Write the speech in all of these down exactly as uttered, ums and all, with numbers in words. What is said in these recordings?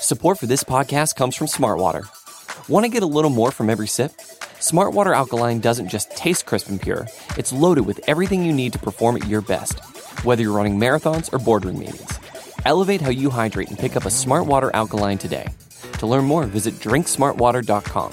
Support for this podcast comes from Smartwater. Want to get a little more from every sip? Smartwater Alkaline doesn't just taste crisp and pure, it's loaded with everything you need to perform at your best, whether you're running marathons or boardroom meetings. Elevate how you hydrate and pick up a Smartwater Alkaline today. To learn more, visit drink smartwater dot com.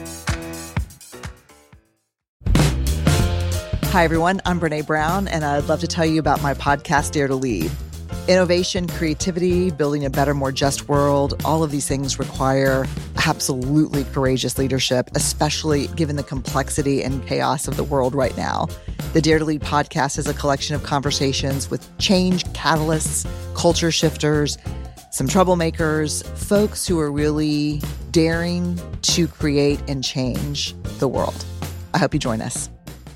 Hi, everyone. I'm Brene Brown, and I'd love to tell you about my podcast, Dare to Lead. Innovation, creativity, building a better, more just world, all of these things require absolutely courageous leadership, especially given the complexity and chaos of the world right now. The Dare to Lead podcast is a collection of conversations with change catalysts, culture shifters, some troublemakers, folks who are really daring to create and change the world. I hope you join us.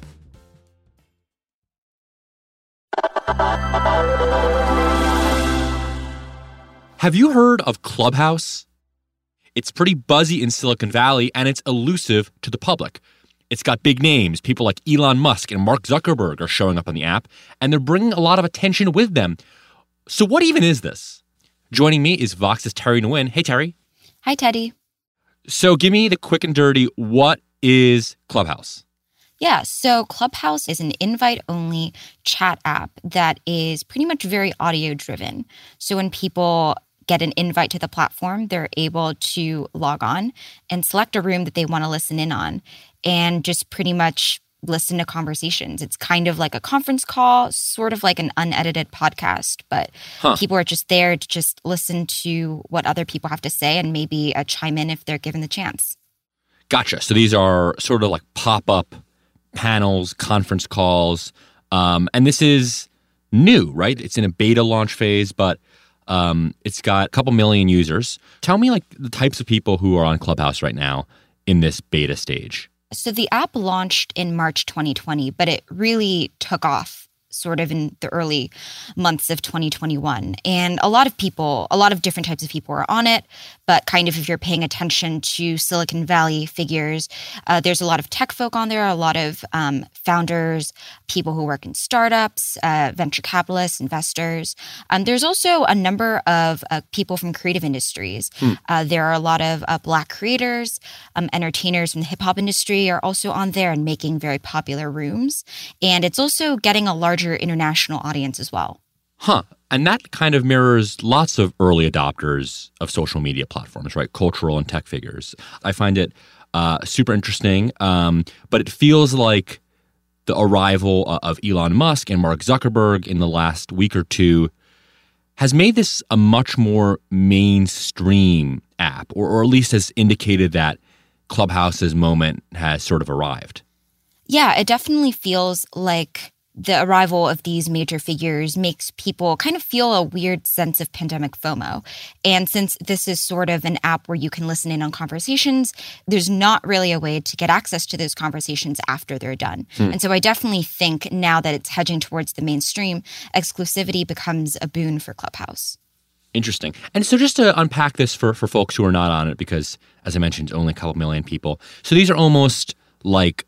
Have you heard of Clubhouse? It's pretty buzzy in Silicon Valley, and it's elusive to the public. It's got big names. People like Elon Musk and Mark Zuckerberg are showing up on the app, and they're bringing a lot of attention with them. So what even is this? Joining me is Vox's Terry Nguyen. Hey, Terry. Hi, Teddy. So give me the quick and dirty, what is Clubhouse? Yeah, so Clubhouse is an invite-only chat app that is pretty much very audio-driven. So when people get an invite to the platform, they're able to log on and select a room that they want to listen in on and just pretty much listen to conversations. It's kind of like a conference call, sort of like an unedited podcast, but huh. people are just there to just listen to what other people have to say and maybe uh, chime in if they're given the chance. Gotcha. So these are sort of like pop-up panels, conference calls, um, and this is new, right? It's in a beta launch phase, but um, it's got a couple million users. Tell me like the types of people who are on Clubhouse right now in this beta stage. So the app launched in March twenty twenty, but it really took off sort of in the early months of twenty twenty-one. And a lot of people, a lot of different types of people are on it, but kind of if you're paying attention to Silicon Valley figures, uh, there's a lot of tech folk on there, a lot of um, founders, people who work in startups, uh, venture capitalists, investors. Um, there's also a number of uh, people from creative industries. Hmm. Uh, there are a lot of uh, Black creators, um, entertainers from the hip hop industry are also on there and making very popular rooms. And it's also getting a larger international audience as well. Huh. And that kind of mirrors lots of early adopters of social media platforms, right? Cultural and tech figures. I find it uh, super interesting, um, but it feels like the arrival of Elon Musk and Mark Zuckerberg in the last week or two has made this a much more mainstream app, or, or at least has indicated that Clubhouse's moment has sort of arrived. Yeah, it definitely feels like the arrival of these major figures makes people kind of feel a weird sense of pandemic FOMO. And since this is sort of an app where you can listen in on conversations, there's not really a way to get access to those conversations after they're done. Hmm. And so I definitely think now that it's hedging towards the mainstream, exclusivity becomes a boon for Clubhouse. Interesting. And so just to unpack this for, for folks who are not on it, because as I mentioned, only a couple million people. So these are almost like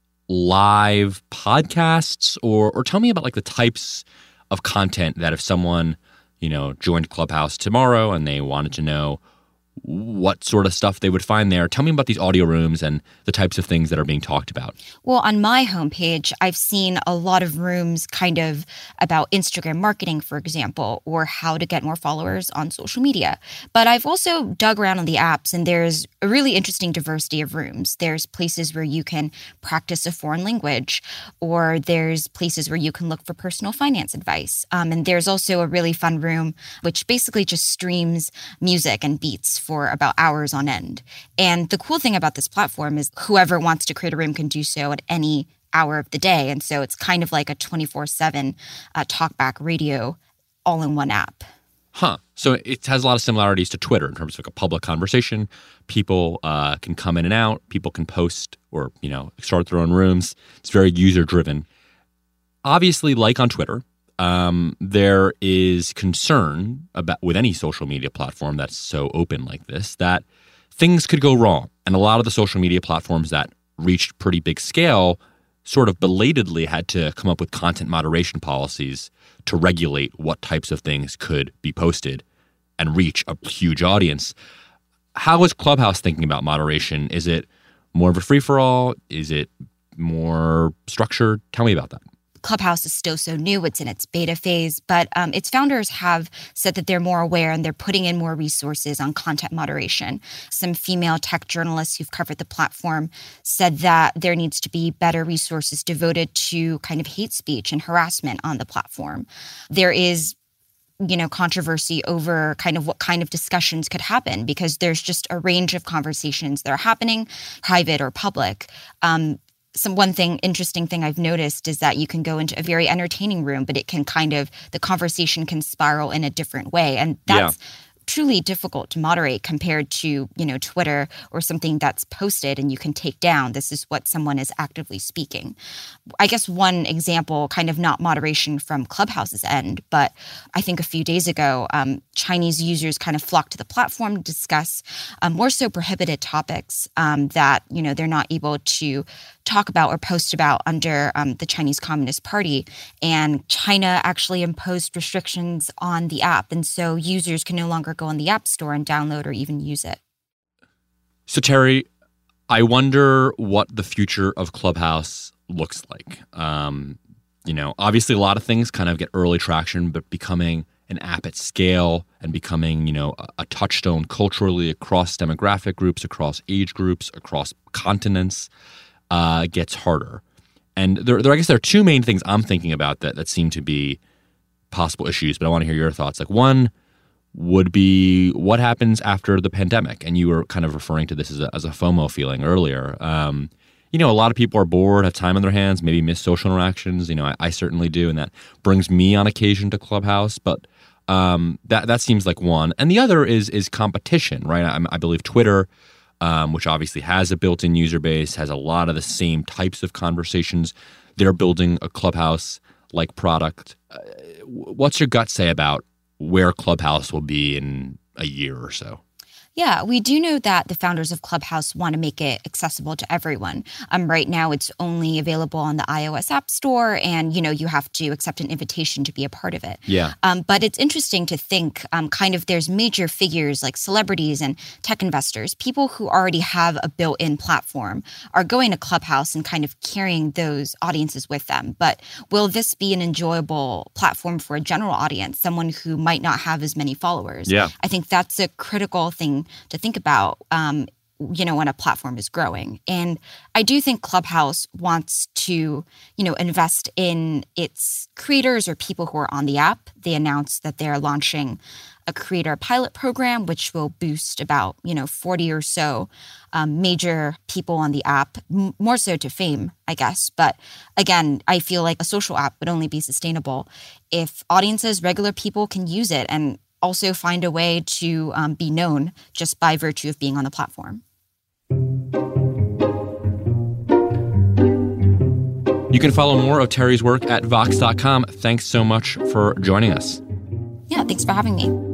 live podcasts, or or tell me about like the types of content that if someone, you know, joined Clubhouse tomorrow and they wanted to know what sort of stuff they would find there. Tell me about these audio rooms and the types of things that are being talked about. Well, on my homepage, I've seen a lot of rooms kind of about Instagram marketing, for example, or how to get more followers on social media. But I've also dug around on the apps, and there's a really interesting diversity of rooms. There's places where you can practice a foreign language, or there's places where you can look for personal finance advice. Um, and there's also a really fun room, which basically just streams music and beats for about hours on end. And the cool thing about this platform is whoever wants to create a room can do so at any hour of the day. And so it's kind of like a twenty-four seven uh, talkback radio all in one app. Huh. So it has a lot of similarities to Twitter in terms of like a public conversation. People uh, can come in and out. People can post or, you know, start their own rooms. It's very user-driven. Obviously, like on Twitter, Um, there is concern about with any social media platform that's so open like this that things could go wrong. And a lot of the social media platforms that reached pretty big scale sort of belatedly had to come up with content moderation policies to regulate what types of things could be posted and reach a huge audience. How is Clubhouse thinking about moderation? Is it more of a free-for-all? Is it more structured? Tell me about that. Clubhouse is still so new. It's in its beta phase, but um, its founders have said that they're more aware and they're putting in more resources on content moderation. Some female tech journalists who've covered the platform said that there needs to be better resources devoted to kind of hate speech and harassment on the platform. There is you know, controversy over kind of what kind of discussions could happen because there's just a range of conversations that are happening, private or public. Um, Some one thing, interesting thing I've noticed is that you can go into a very entertaining room, but it can kind of, the conversation can spiral in a different way. And that's yeah. truly difficult to moderate compared to, you know, Twitter or something that's posted and you can take down. This is what someone is actively speaking. I guess one example, kind of not moderation from Clubhouse's end, but I think a few days ago, um, Chinese users kind of flocked to the platform to discuss um, more so prohibited topics um, that, you know, they're not able to talk about or post about under um, the Chinese Communist Party. And China actually imposed restrictions on the app. And so users can no longer go on the App Store and download or even use it. So, Terry, I wonder what the future of Clubhouse looks like. Um, you know, obviously a lot of things kind of get early traction, but becoming an app at scale and becoming, you know, a, a touchstone culturally across demographic groups, across age groups, across continents, uh, gets harder. And there, there, I guess there are two main things I'm thinking about that, that seem to be possible issues, but I want to hear your thoughts. Like one would be what happens after the pandemic. And you were kind of referring to this as a, as a FOMO feeling earlier. Um, you know, a lot of people are bored, have time on their hands, maybe miss social interactions. You know, I, I certainly do. And that brings me on occasion to Clubhouse. But um, that that seems like one. And the other is is competition, right? I, I believe Twitter, um, which obviously has a built-in user base, has a lot of the same types of conversations. They're building a Clubhouse-like product. Uh, what's your gut say about where Clubhouse will be in a year or so? Yeah, we do know that the founders of Clubhouse want to make it accessible to everyone. Um, right now, it's only available on the iOS App Store, and you know you have to accept an invitation to be a part of it. Yeah. Um, but it's interesting to think, um, kind of, there's major figures like celebrities and tech investors, people who already have a built-in platform, are going to Clubhouse and kind of carrying those audiences with them. But will this be an enjoyable platform for a general audience, someone who might not have as many followers? Yeah. I think that's a critical thing to think about, um, you know, when a platform is growing. And I do think Clubhouse wants to, you know, invest in its creators or people who are on the app. They announced that they're launching a creator pilot program, which will boost about, you know, forty or so um, major people on the app, m- more so to fame, I guess. But again, I feel like a social app would only be sustainable if audiences, regular people can use it and also find a way to um, be known just by virtue of being on the platform. You can follow more of Terry's work at Vox dot com. Thanks so much for joining us. Yeah, thanks for having me.